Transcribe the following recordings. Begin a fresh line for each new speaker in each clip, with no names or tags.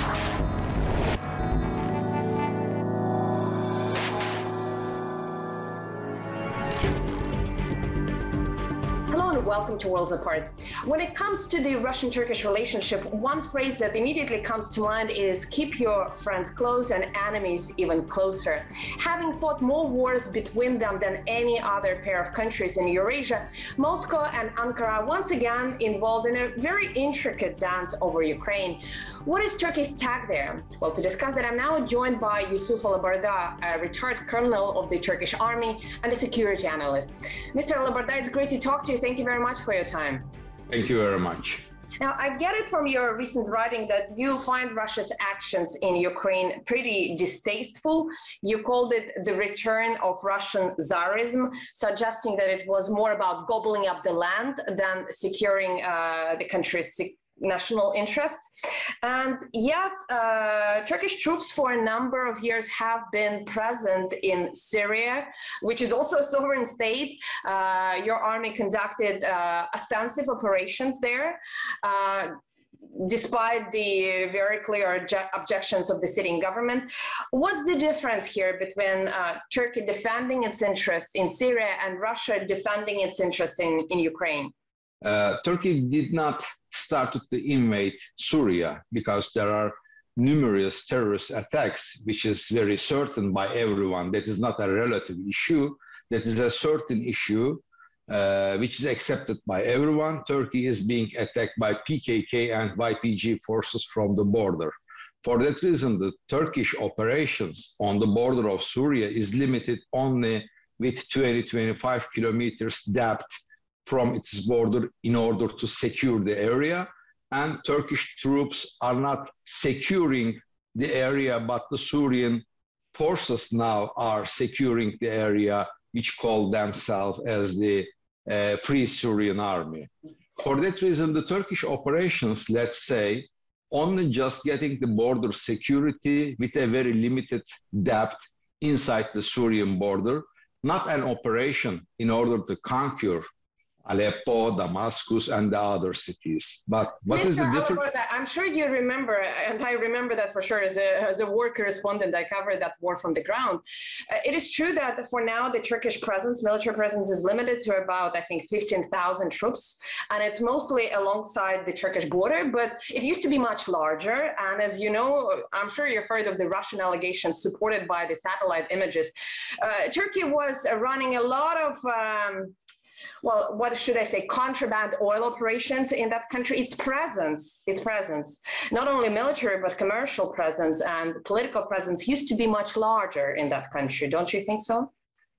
Welcome to Worlds Apart. When it comes to the Russian-Turkish relationship, one phrase that immediately comes to mind is keep your friends close and enemies even closer. Having fought more wars between them than any other pair of countries in Eurasia, Moscow and Ankara once again involved in a very intricate dance over Ukraine. What is Turkey's tag there? Well, to discuss that, I'm now joined by Yusuf Alabarda, a retired colonel of the Turkish army and a security analyst. Mr. Alabarda, it's great to talk to you. Thank you very much for your time.
Thank you very much.
Now, I get it from your recent writing that you find Russia's actions in Ukraine pretty distasteful. You called it the return of Russian Tsarism, suggesting that it was more about gobbling up the land than securing the country's national interests. And yet, Turkish troops for a number of years have been present in Syria, which is also a sovereign state. Your army conducted offensive operations there, despite the very clear objections of the sitting government. What's the difference here between Turkey defending its interests in Syria and Russia defending its interests in Ukraine?
Turkey did not start to invade Syria because there are numerous terrorist attacks, which is very certain by everyone. That is not a relative issue. That is a certain issue, which is accepted by everyone. Turkey is being attacked by PKK and YPG forces from the border. For that reason, the Turkish operations on the border of Syria is limited only with 20-25 kilometers depth from its border in order to secure the area. And Turkish troops are not securing the area, but the Syrian forces now are securing the area, which call themselves as the Free Syrian Army. For that reason, the Turkish operations, let's say, only just getting the border security with a very limited depth inside the Syrian border, not an operation in order to conquer Aleppo, Damascus, and the other cities. But what is the difference?
I'm sure you remember, and I remember that for sure as a war correspondent, I covered that war from the ground. It is true that for now, the Turkish presence, military presence, is limited to about, I think, 15,000 troops, and it's mostly alongside the Turkish border, but it used to be much larger. And as you know, I'm sure you've heard of the Russian allegations supported by the satellite images. Turkey was running a lot of well, what should I say, contraband oil operations in that country. Its presence, not only military, but commercial presence and political presence used to be much larger in that country. Don't you think so?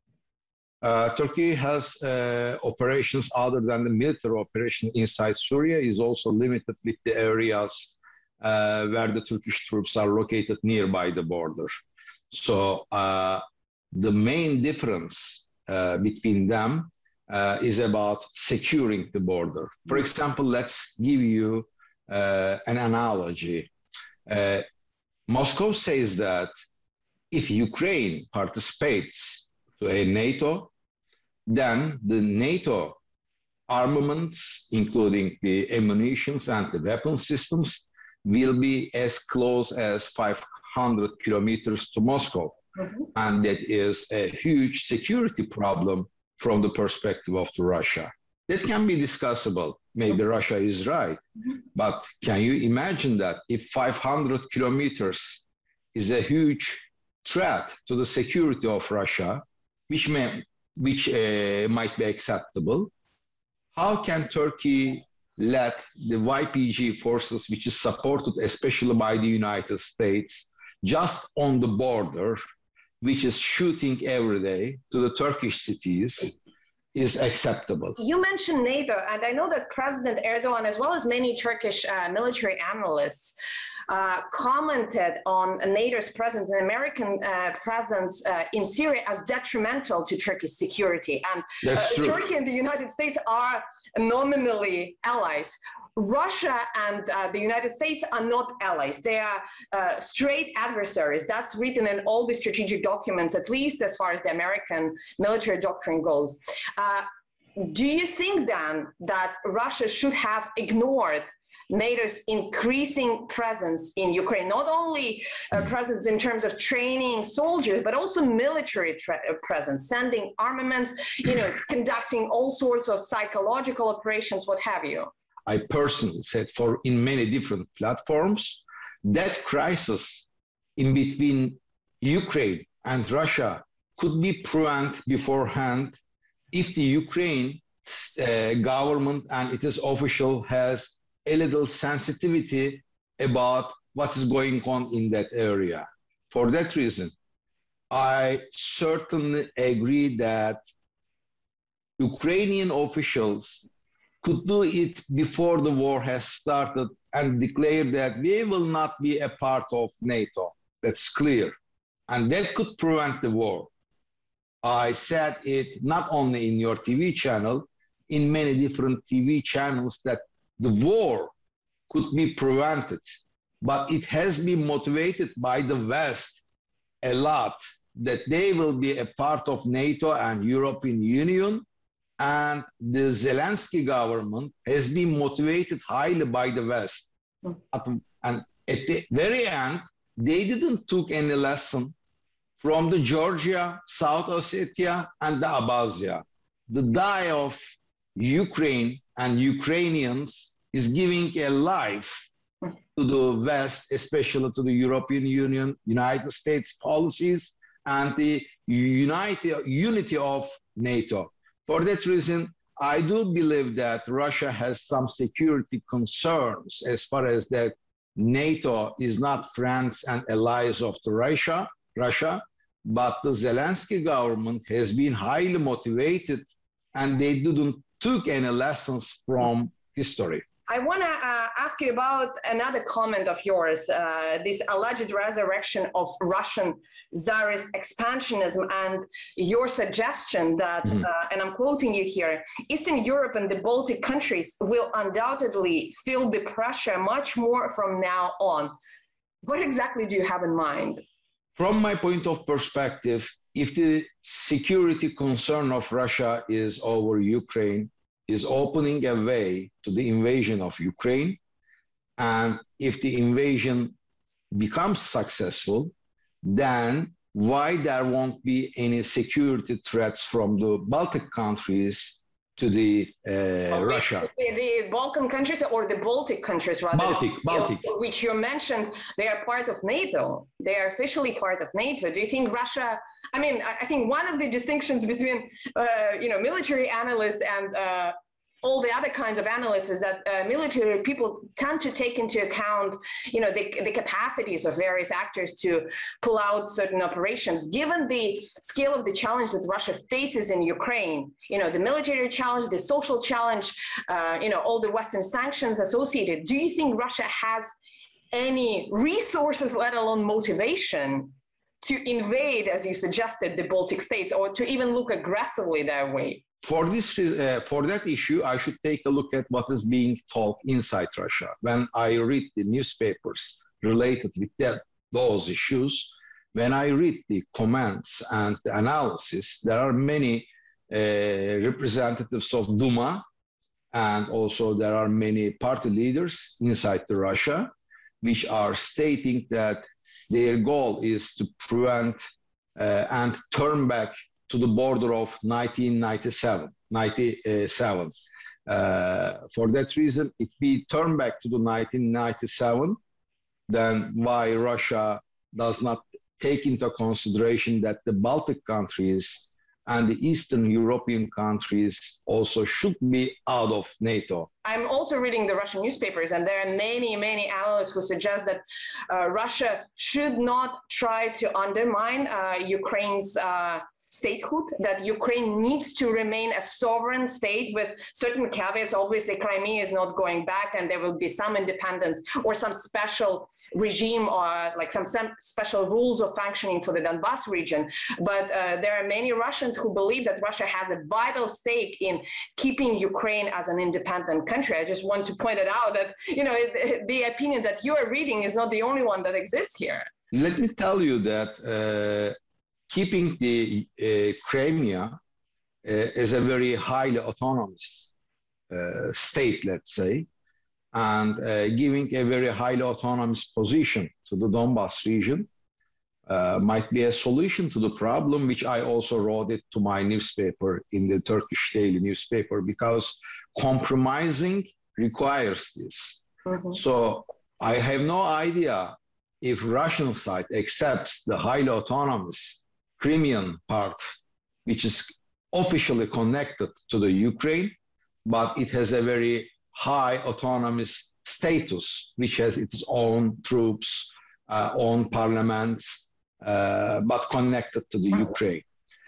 Turkey has operations other than the military operation inside Syria is also limited with the areas where the Turkish troops are located nearby the border. So the main difference between them is about securing the border. For example, let's give you an analogy. Moscow says that if Ukraine participates to a NATO, then the NATO armaments, including the ammunitions and the weapon systems, will be as close as 500 kilometers to Moscow. Mm-hmm. And that is a huge security problem from the perspective of Russia. That can be discussable. Maybe Russia is right. Mm-hmm. But can you imagine that if 500 kilometers is a huge threat to the security of Russia, which might be acceptable, how can Turkey let the YPG forces, which is supported especially by the United States, just on the border, which is shooting every day to the Turkish cities, is acceptable?
You mentioned NATO, and I know that President Erdogan, as well as many Turkish military analysts, commented on NATO's presence and American presence in Syria as detrimental to Turkey's security. And Turkey and the United States are nominally allies. Russia and the United States are not allies. They are straight adversaries. That's written in all the strategic documents, at least as far as the American military doctrine goes. Do you think then that Russia should have ignored NATO's increasing presence in Ukraine, not only presence in terms of training soldiers, but also military presence, sending armaments, conducting all sorts of psychological operations, what have you?
I personally said in many different platforms that crisis in between Ukraine and Russia could be prevented beforehand if the Ukraine government and its official has a little sensitivity about what is going on in that area. For that reason, I certainly agree that Ukrainian officials could do it before the war has started and declare that we will not be a part of NATO. That's clear. And that could prevent the war. I said it not only in your TV channel, in many different TV channels, that the war could be prevented. But it has been motivated by the West a lot, that they will be a part of NATO and European Union. And the Zelensky government has been motivated highly by the West. And at the very end, they didn't take any lesson from the Georgia, South Ossetia, and the Abkhazia. The die of Ukraine and Ukrainians is giving a life to the West, especially to the European Union, United States policies, and the unity of NATO. For that reason, I do believe that Russia has some security concerns as far as that NATO is not friends and allies of the Russia, but the Zelensky government has been highly motivated and they didn't took any lessons from history.
I want to ask you about another comment of yours, this alleged resurrection of Russian Tsarist expansionism and your suggestion that, and I'm quoting you here, Eastern Europe and the Baltic countries will undoubtedly feel the pressure much more from now on. What exactly do you have in mind?
From my point of perspective, if the security concern of Russia is over Ukraine, is opening a way to the invasion of Ukraine. And if the invasion becomes successful, then why there won't be any security threats from the Baltic countries to the Russia?
The Balkan countries or the Baltic countries, rather?
Baltic.
Which you mentioned, they are part of NATO. They are officially part of NATO. Do you think Russia, I mean, I think one of the distinctions between, military analysts and all the other kinds of analysts is that military people tend to take into account, the capacities of various actors to pull out certain operations. Given the scale of the challenge that Russia faces in Ukraine, the military challenge, the social challenge, all the Western sanctions associated, do you think Russia has any resources, let alone motivation, to invade, as you suggested, the Baltic states, or to even look aggressively their way?
For that issue, I should take a look at what is being talked inside Russia. When I read the newspapers related with those issues, when I read the comments and the analysis, there are many representatives of Duma, and also there are many party leaders inside the Russia, which are stating that their goal is to prevent and turn back to the border of 1997. For that reason, if we turn back to the 1997, then why Russia does not take into consideration that the Baltic countries and the Eastern European countries also should be out of NATO?
I'm also reading the Russian newspapers, and there are many, many analysts who suggest that Russia should not try to undermine Ukraine's statehood, that Ukraine needs to remain a sovereign state with certain caveats. Obviously, Crimea is not going back, and there will be some independence or some special regime or like some special rules of functioning for the Donbas region. But there are many Russians who believe that Russia has a vital stake in keeping Ukraine as an independent country. I just want to point it out that, the opinion that you are reading is not the only one that exists here.
Let me tell you that keeping the Crimea is a very highly autonomous state, let's say, and giving a very highly autonomous position to the Donbas region might be a solution to the problem, which I also wrote it to my newspaper in the Turkish daily newspaper, because compromising requires this. Mm-hmm. So I have no idea if Russian side accepts the highly autonomous Crimean part, which is officially connected to the Ukraine, but it has a very high autonomous status, which has its own troops, own parliaments, but connected to the Ukraine.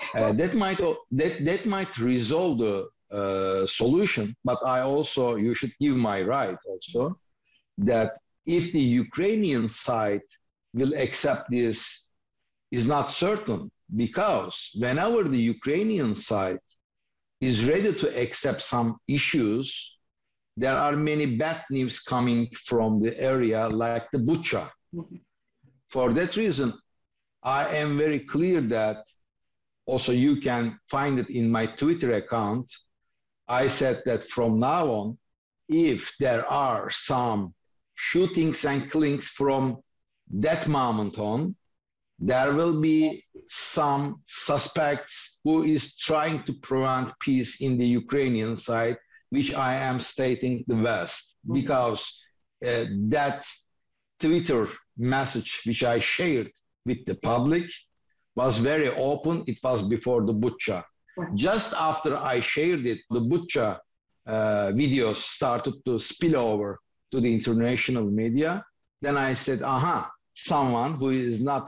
That might resolve the solution, but you should give my right also, that if the Ukrainian side will accept this is not certain, because whenever the Ukrainian side is ready to accept some issues, there are many bad news coming from the area, like the Bucha. Mm-hmm. For that reason, I am very clear that, also you can find it in my Twitter account, I said that from now on, if there are some shootings and killings from that moment on, there will be some suspects who is trying to prevent peace in the Ukrainian side, which I am stating the West, because that Twitter message which I shared with the public was very open. It was before the Bucha. Just after I shared it, the Bucha videos started to spill over to the international media. Then I said, someone who is not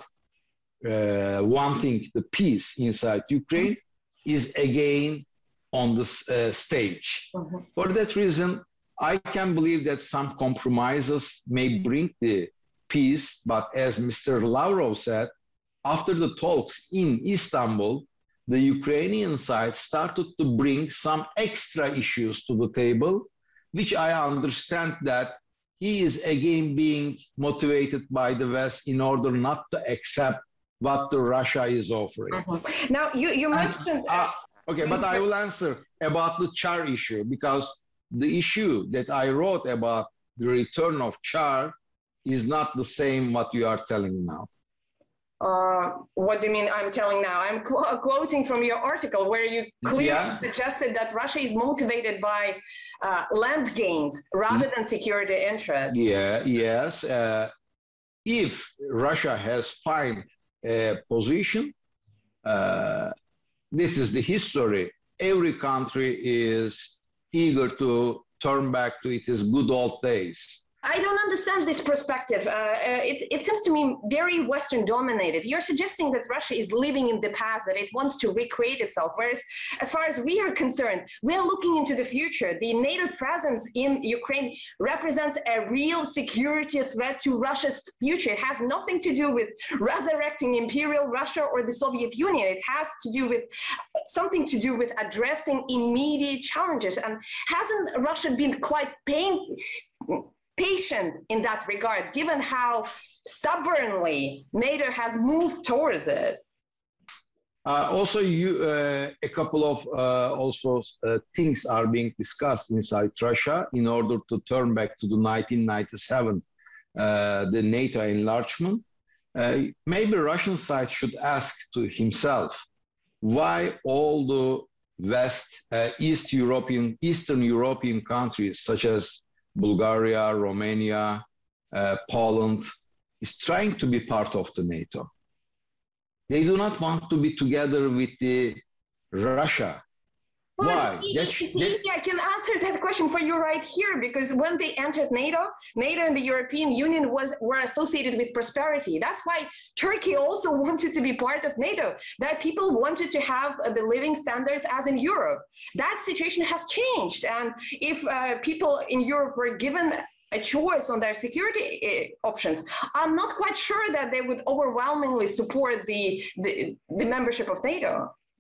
wanting the peace inside Ukraine is again on the stage. Mm-hmm. For that reason, I can believe that some compromises may bring the peace, but as Mr. Lavrov said, after the talks in Istanbul, the Ukrainian side started to bring some extra issues to the table, which I understand that he is again being motivated by the West in order not to accept what the Russia is offering.
Mm-hmm. Now, you mentioned...
okay, but I will answer about the Char issue, because the issue that I wrote about the return of Char is not the same what you are telling now.
What do you mean I'm telling now? I'm quoting from your article where you clearly suggested that Russia is motivated by land gains rather than security interests.
Yes. If Russia has found a position, this is the history. Every country is eager to turn back to its good old days.
I don't understand this perspective. It seems to me very Western dominated. You're suggesting that Russia is living in the past, that it wants to recreate itself. Whereas as far as we are concerned, we are looking into the future. The NATO presence in Ukraine represents a real security threat to Russia's future. It has nothing to do with resurrecting Imperial Russia or the Soviet Union. It has to do with something to do with addressing immediate challenges. And hasn't Russia been quite patient in that regard, given how stubbornly NATO has moved towards it?
Also, a couple of things are being discussed inside Russia in order to turn back to the 1997, the NATO enlargement. Maybe Russian side should ask to himself why all the Eastern European countries, such as Bulgaria, Romania, Poland, is trying to be part of the NATO. They do not want to be together with Russia.
Well, why? I can answer that question for you right here, because when they entered NATO and the European Union were associated with prosperity. That's why Turkey also wanted to be part of NATO, that people wanted to have the living standards as in Europe. That situation has changed. And if people in Europe were given a choice on their security options, I'm not quite sure that they would overwhelmingly support the membership of NATO.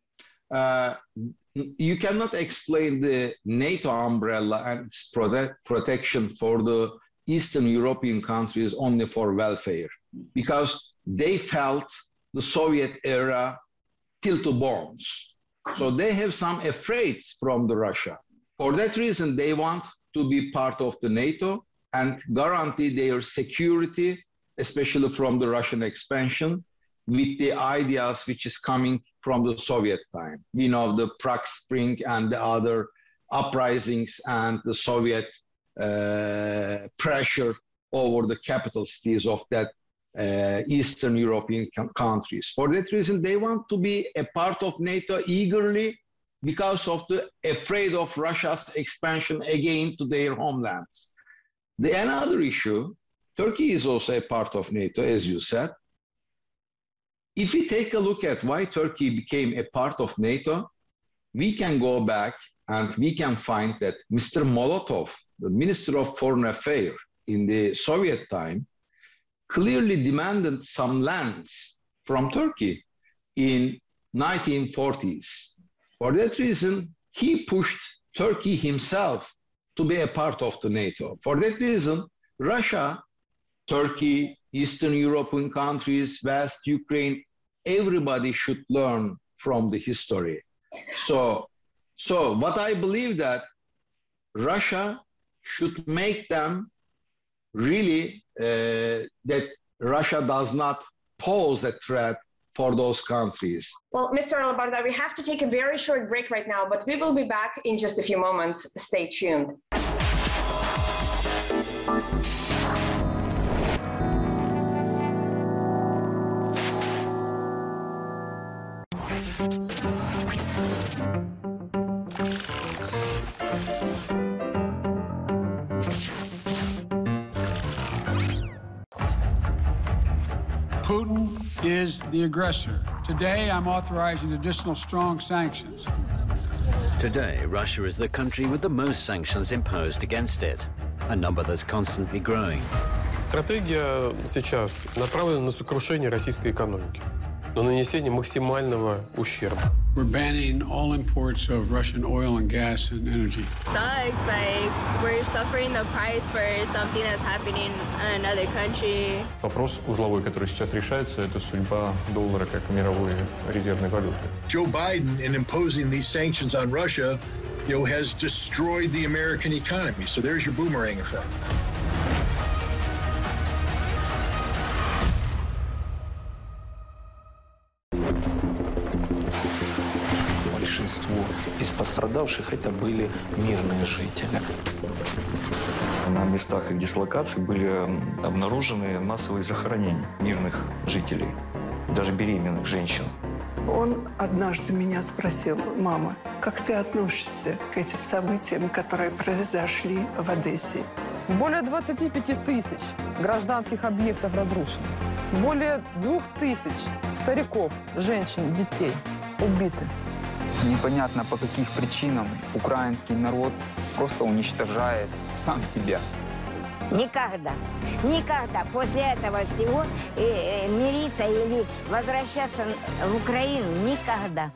You cannot explain the NATO umbrella and its protection for the Eastern European countries only for welfare, because they felt the Soviet era till to bones. So they have some afraid from the Russia. For that reason, they want to be part of the NATO, and guarantee their security, especially from the Russian expansion, with the ideas which is coming from the Soviet time. We know the Prague Spring and the other uprisings and the Soviet pressure over the capital cities of that Eastern European countries. For that reason, they want to be a part of NATO eagerly because of the afraid of Russia's expansion again to their homelands. Another issue, Turkey is also a part of NATO, as you said. If we take a look at why Turkey became a part of NATO, we can go back and we can find that Mr. Molotov, the Minister of Foreign Affairs in the Soviet time, clearly demanded some lands from Turkey in 1940s. For that reason, he pushed Turkey himself to be a part of the NATO. For that reason, Russia, Turkey, Eastern European countries, West, Ukraine, everybody should learn from the history. So what I believe that Russia should make them really that Russia does not pose a threat for those countries.
Well, Mr. Alabardar, we have to take a very short break right now, but we will be back in just a few moments. Stay tuned.
Putin is the aggressor. Today, I'm authorizing additional strong sanctions.
Today, Russia is the country with the most sanctions imposed against it, a number that's constantly growing.
Стратегия сейчас направлена на сокрушение российской экономики, на нанесение максимального ущерба.
We're banning all imports of Russian oil and gas and energy.
Sucks, like we're suffering the price for something that's happening in another country.
Вопрос узловой, который сейчас решается, это судьба доллара как мировой резервной валюты.
Joe Biden, in imposing these sanctions on Russia, has destroyed the American economy. So there's your boomerang effect.
Большинство из пострадавших это были мирные жители. На местах их дислокации были обнаружены массовые захоронения мирных жителей, даже беременных женщин.
Он однажды меня спросил: мама, как ты относишься к этим событиям, которые произошли в Одессе?
Более 25 тысяч гражданских объектов разрушено. Более 2000 стариков, женщин, детей убиты.
Непонятно, по каких причинам украинский народ просто уничтожает сам себя.
Никогда после этого всего мириться или возвращаться в Украину никогда.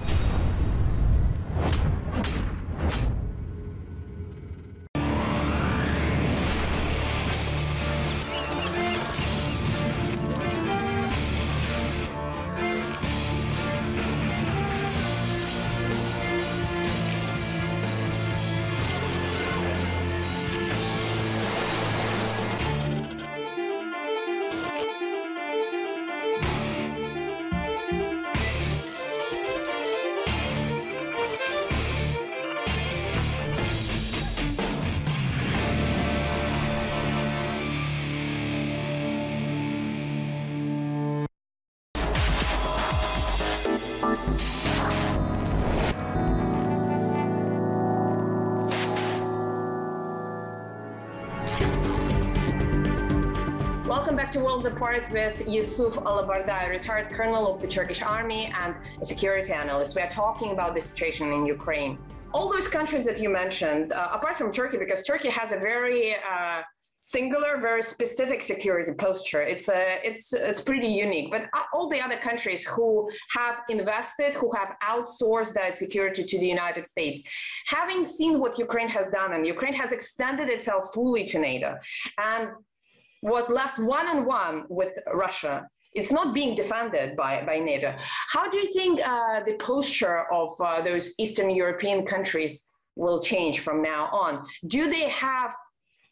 Welcome back to Worlds Apart with Yusuf Alabardar, retired colonel of the Turkish army and a security analyst. We are talking about the situation in Ukraine. All those countries that you mentioned, apart from Turkey, because Turkey has a very singular, very specific security posture. It's pretty unique. But all the other countries who have invested, who have outsourced their security to the United States, having seen what Ukraine has done, and Ukraine has extended itself fully to NATO, and was left one-on-one with Russia. It's not being defended by NATO. How do you think the posture of those Eastern European countries will change from now on? Do they have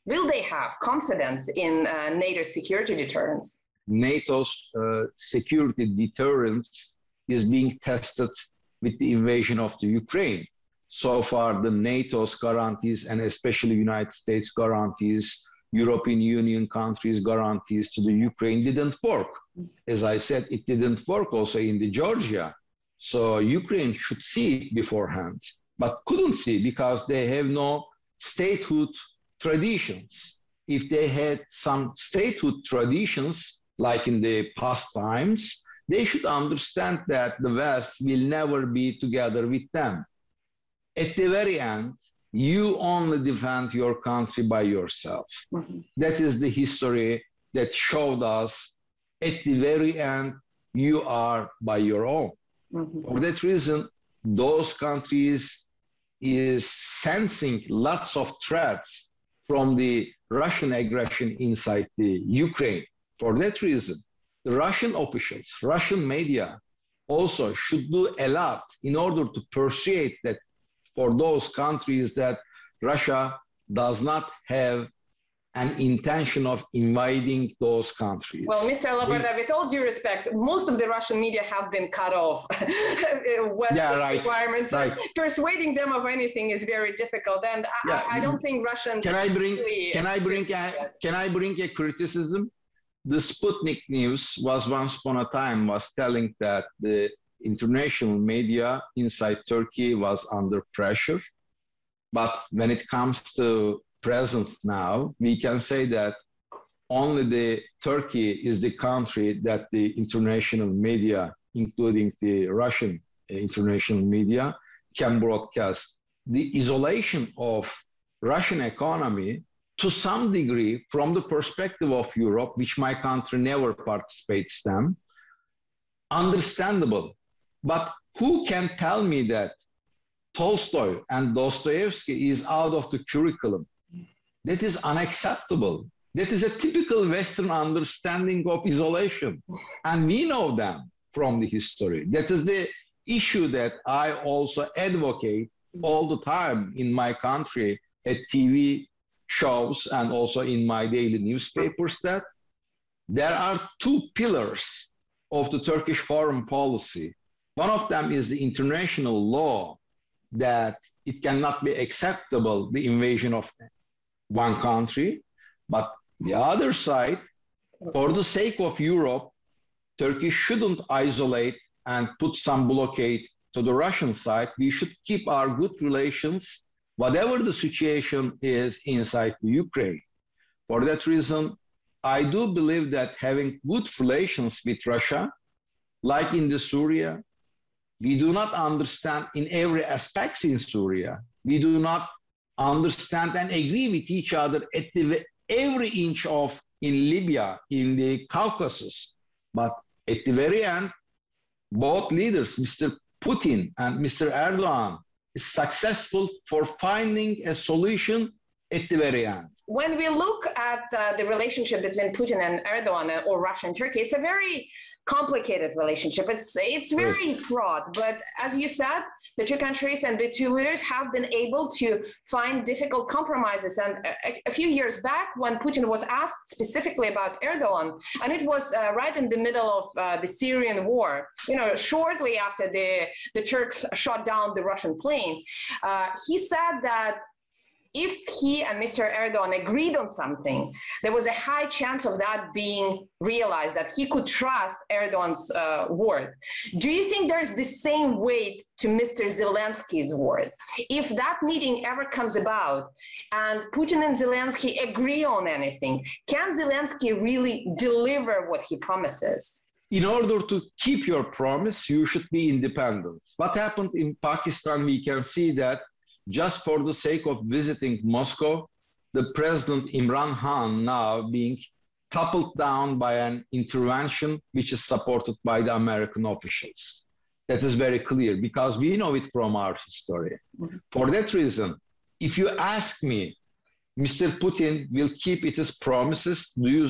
Will they have confidence in NATO's security deterrence?
NATO's security deterrence is being tested with the invasion of the Ukraine. So far, the NATO's guarantees, and especially United States guarantees, European Union countries' guarantees to the Ukraine didn't work. As I said, it didn't work also in the Georgia. So Ukraine should see it beforehand, but couldn't see because they have no statehood traditions. If they had some statehood traditions, like in the past times, they should understand that the West will never be together with them. At the very end, you only defend your country by yourself. Mm-hmm. That is the history that showed us at the very end, you are by your own. Mm-hmm. For that reason, those countries is sensing lots of threats from the Russian aggression inside the Ukraine. For that reason, the Russian officials, Russian media also should do a lot in order to persuade that for those countries that Russia does not have an intention of invading those countries.
Well, Mr. Labarda, with all due respect, most of the Russian media have been cut off. Western requirements. Right. Persuading them of anything is very difficult, and I don't think Russians.
Can I bring a criticism? The Sputnik News was once upon a time was telling that the international media inside Turkey was under pressure, but when it comes to present now, we can say that only the Turkey is the country that the international media, including the Russian international media, can broadcast. The isolation of Russian economy to some degree from the perspective of Europe, which my country never participates in, understandable. But who can tell me that Tolstoy and Dostoevsky is out of the curriculum? That is unacceptable. That is a typical Western understanding of isolation. And we know them from the history. That is the issue that I also advocate all the time in my country at TV shows and also in my daily newspapers, that there are two pillars of the Turkish foreign policy. One of them is the international law, that it cannot be acceptable, the invasion of one country. But the other side, for the sake of Europe, Turkey shouldn't isolate and put some blockade to the Russian side. We should keep our good relations, whatever the situation is inside the Ukraine. For that reason, I do believe that having good relations with Russia, like in the Syria, we do not understand in every aspect in Syria. We do not understand and agree with each other at every inch of in Libya, in the Caucasus. But at the very end, both leaders, Mr. Putin and Mr. Erdogan, is successful for finding a solution at the very end.
When we look at the relationship between Putin and Erdogan, or Russia and Turkey, it's a very complicated relationship. It's very fraught. But as you said, the two countries and the two leaders have been able to find difficult compromises. And a few years back, when Putin was asked specifically about Erdogan, and it was right in the middle of the Syrian war, shortly after the Turks shot down the Russian plane, he said that if he and Mr. Erdogan agreed on something, there was a high chance of that being realized, that he could trust Erdogan's word. Do you think there's the same weight to Mr. Zelensky's word? If that meeting ever comes about and Putin and Zelensky agree on anything, can Zelensky really deliver what he promises?
In order to keep your promise, you should be independent. What happened in Pakistan, we can see that just for the sake of visiting Moscow, the President Imran Khan now being toppled down by an intervention which is supported by the American officials. That is very clear because we know it from our history. Mm-hmm. For that reason, if you ask me, Mr. Putin will keep his promises, do you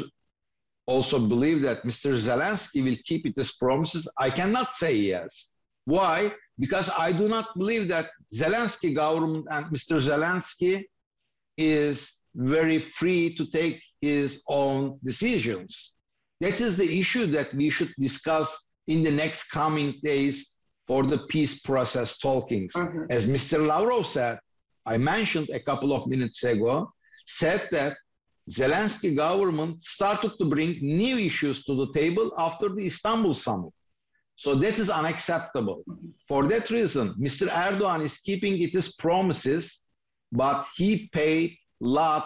also believe that Mr. Zelensky will keep his promises? I cannot say yes. Why? Because I do not believe that Zelensky government and Mr. Zelensky is very free to take his own decisions. That is the issue that we should discuss in the next coming days for the peace process talkings. As Mr. Lavrov said, I mentioned a couple of minutes ago, said that Zelensky government started to bring new issues to the table after the Istanbul summit. So that is unacceptable. For that reason, Mr. Erdogan is keeping his promises, but he paid a lot,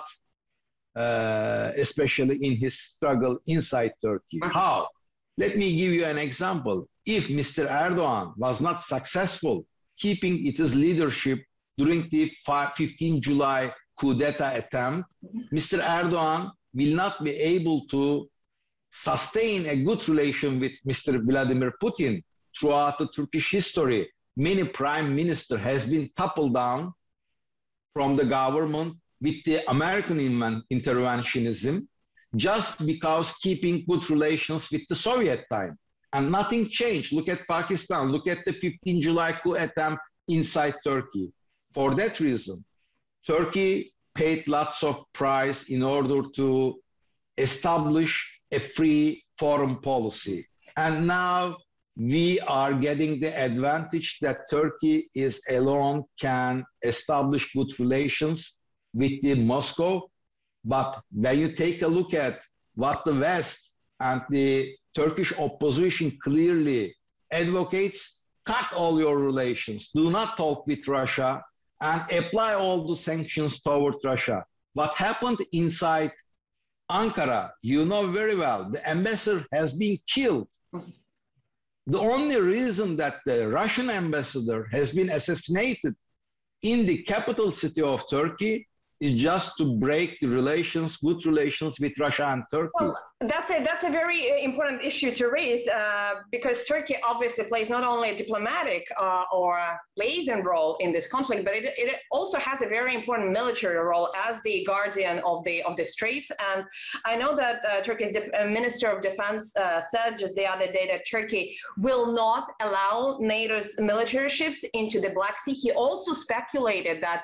especially in his struggle inside Turkey. How? Let me give you an example. If Mr. Erdogan was not successful keeping his leadership during the 15 July coup d'etat attempt, Mr. Erdogan will not be able to sustain a good relation with Mr. Vladimir Putin. Throughout the Turkish history, many prime minister has been toppled down from the government with the American interventionism just because keeping good relations with the Soviet time. And nothing changed. Look at Pakistan. Look at the 15 July coup attempt inside Turkey. For that reason, Turkey paid lots of price in order to establish a free foreign policy. And now we are getting the advantage that Turkey is alone can establish good relations with the Moscow. But when you take a look at what the West and the Turkish opposition clearly advocates, cut all your relations. Do not talk with Russia and apply all the sanctions toward Russia. What happened inside Ankara, you know very well, the ambassador has been killed. The only reason that the Russian ambassador has been assassinated in the capital city of Turkey is just to break the relations, good relations with Russia and Turkey.
Well, that's a very important issue to raise because Turkey obviously plays not only a diplomatic or liaison role in this conflict, but it also has a very important military role as the guardian of the Straits. And I know that Turkey's Minister of Defense said just the other day that Turkey will not allow NATO's military ships into the Black Sea. He also speculated that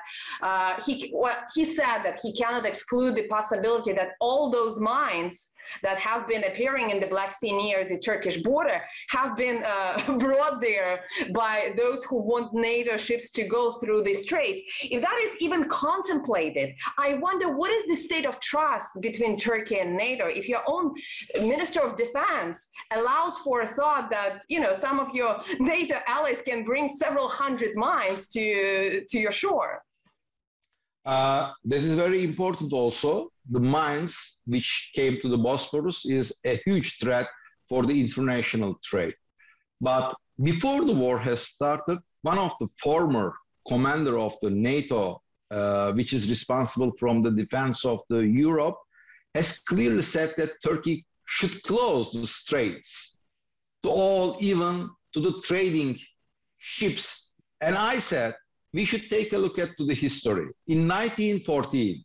he said that he cannot exclude the possibility that all those mines that have been appearing in the Black Sea near the Turkish border have been brought there by those who want NATO ships to go through the straits. If that is even contemplated, I wonder what is the state of trust between Turkey and NATO if your own Minister of Defense allows for a thought that, you know, some of your NATO allies can bring several hundred mines to your shore.
This is very important also. The mines which came to the Bosphorus is a huge threat for the international trade. But before the war has started, one of the former commander of the NATO, which is responsible from the defense of the Europe, has clearly said that Turkey should close the straits to all, even to the trading ships. And I said, we should take a look at the history. In 1914,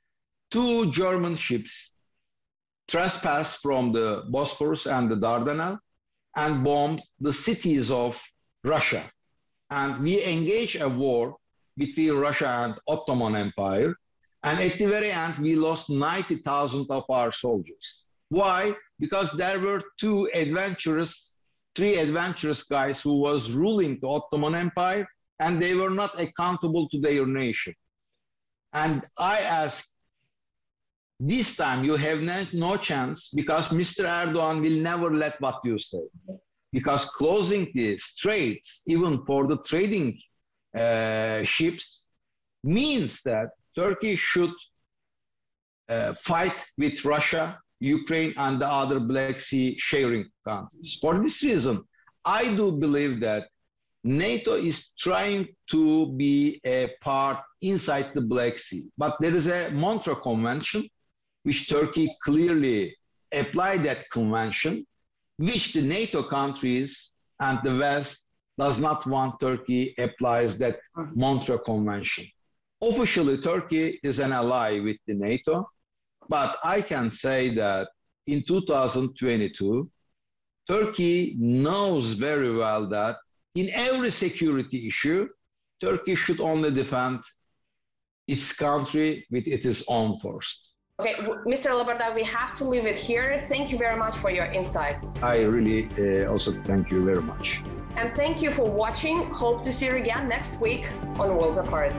2 German ships trespassed from the Bosphorus and the Dardanelles and bombed the cities of Russia. And we engaged a war between Russia and Ottoman Empire. And at the very end, we lost 90,000 of our soldiers. Why? Because there were 3 adventurous guys who was ruling the Ottoman Empire, and they were not accountable to their nation. And I asked, this time you have no chance because Mr. Erdogan will never let what you say. Because closing the straits, even for the trading ships, means that Turkey should fight with Russia, Ukraine, and the other Black Sea sharing countries. For this reason, I do believe that NATO is trying to be a part inside the Black Sea. But there is a Montreux Convention, which Turkey clearly applied that convention, which the NATO countries and the West does not want Turkey applies that Montreux Convention. Officially, Turkey is an ally with the NATO, but I can say that in 2022, Turkey knows very well that in every security issue, Turkey should only defend its country with its own force.
Okay, Mr. Labarda, we have to leave it here. Thank you very much for your insights.
I really also thank you very much.
And thank you for watching. Hope to see you again next week on Worlds Apart.